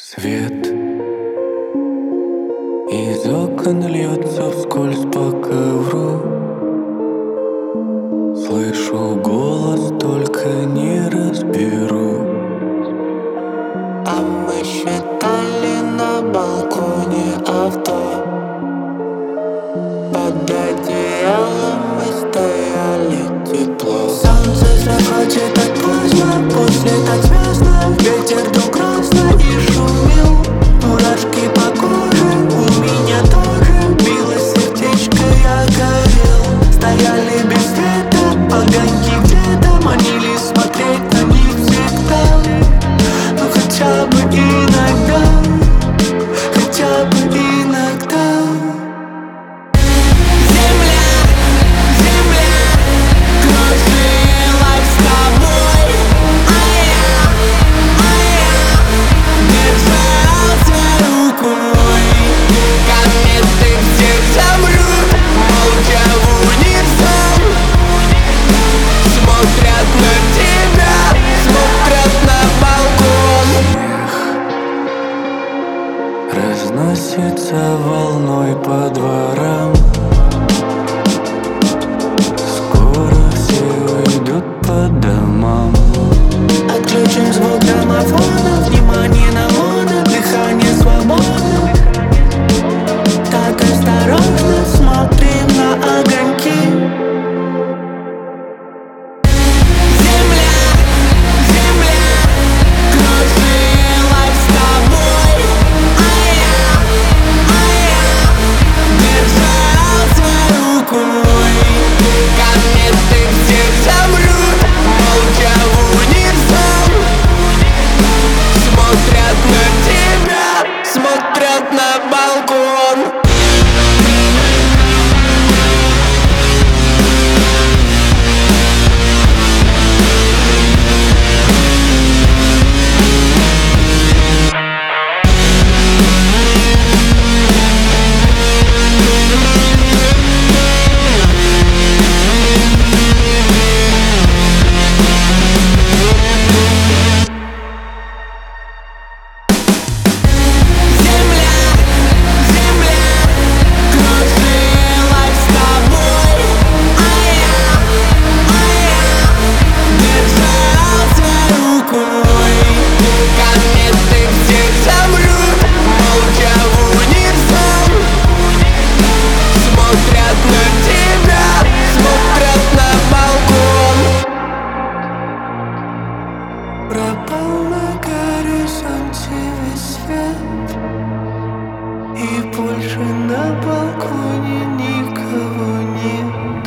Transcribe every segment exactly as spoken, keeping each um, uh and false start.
Свет из окон льется вскользь по ковру. Слышу голос, только не разберу. А мы считали на балконе авто. Под одеялом мы стояли тепло. Солнце заходит так поздно, после так звездно. Ветер дул красно и шумел. Мурашки по коже, у меня тоже билось сердечко, я горел. Стояли без света, огоньки где-то манили смотреть на них всегда. Ну хотя бы иногда, хотя бы иногда. Разносится волной по дворам. Скоро все уйдут по домам. Отключим звук граммофона, внимание на моно, дыхание свободно. Так осторожно смотрим на огоньки. Смотрят на балкон. Пропал на горизонте весь свет, и больше на балконе никого нет.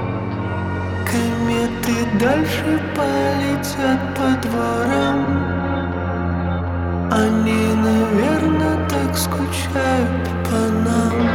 Кометы дальше полетят по дворам. Они, наверное, так скучают по нам.